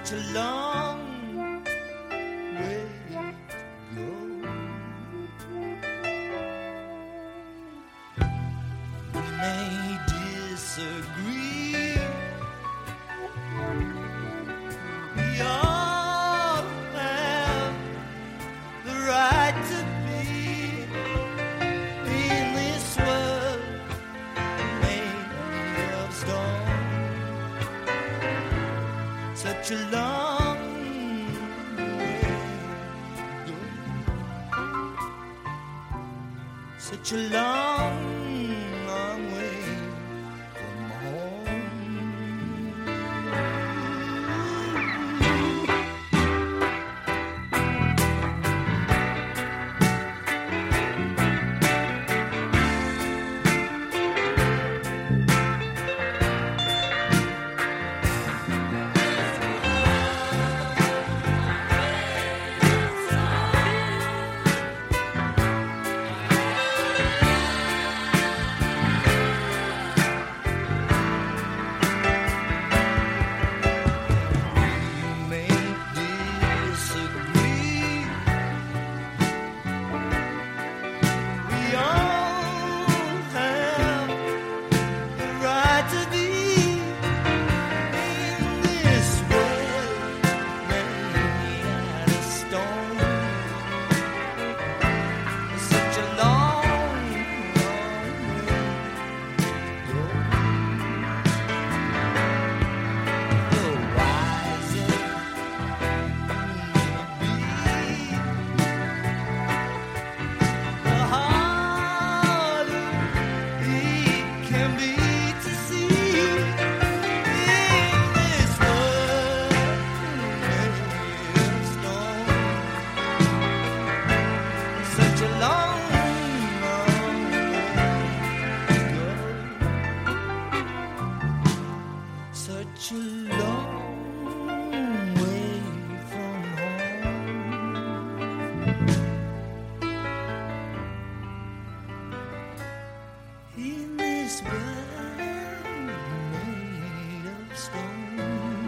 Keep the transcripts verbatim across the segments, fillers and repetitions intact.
such a long way to go. We may disagree. We all have the right to be in this world made of stone. Such a long way to go. Such a long, long way from home. Such a long way from home. In this world made of stone.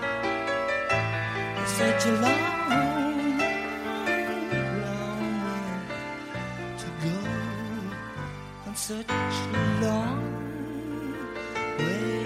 Such a long, long way to go. And such a long way